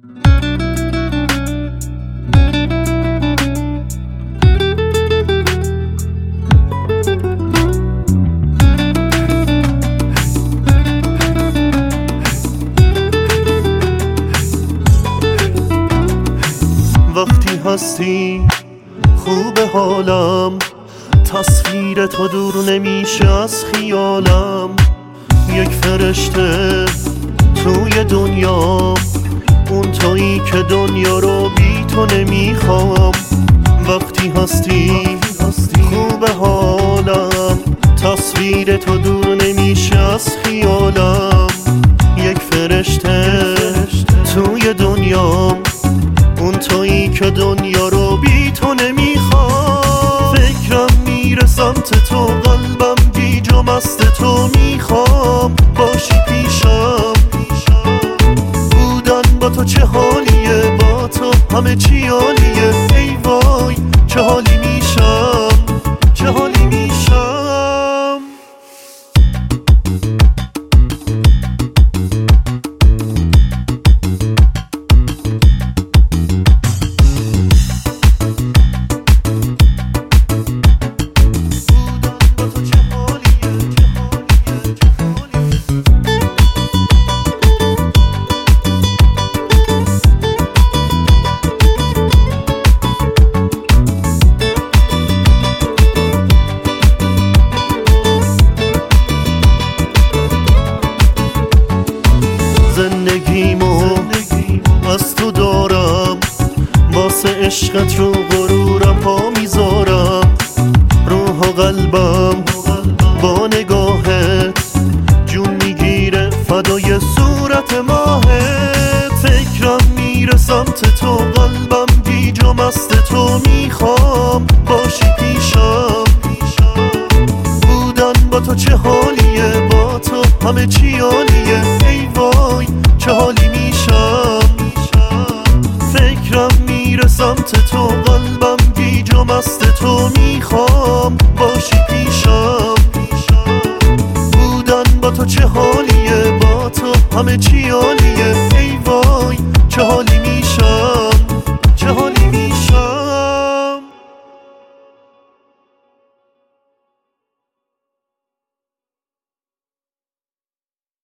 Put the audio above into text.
وقتی هستی خوب حالم، تصویر تو دور نمیشه از خیالم. یک فرشته توی دنیا، اون تویی که دنیا رو بی تو نمیخوام. وقتی هستی خوب حالم، تصویر تو دور نمیشه از خیالم. یک فرشته توی دنیا، اون تویی که دنیا رو بی تو نمیخوام. فکرم میره سمت تو، قلبم گیج و مست تو، میخوام باشی پیشم. بودن با تو چه حالیه، با تو همه چی عالیه. ای وای چه حالی میشم، چه حالی میشم. زندگیمو از تو دارم، واسه عشقت رو غرورم پا میذارم. روح و قلبم با نگاهت جون میگیره، فدای صورت ماهت. فکرم میره سمت تو، قلبم گیج و مست تو، میخوام باشی پیشم. بودن با تو چه حالیه، با تو همه چی عالیه. ای وای چه حالی میشم. فکرم میره سمت تو، قلبم گیج و مست تو، میخوام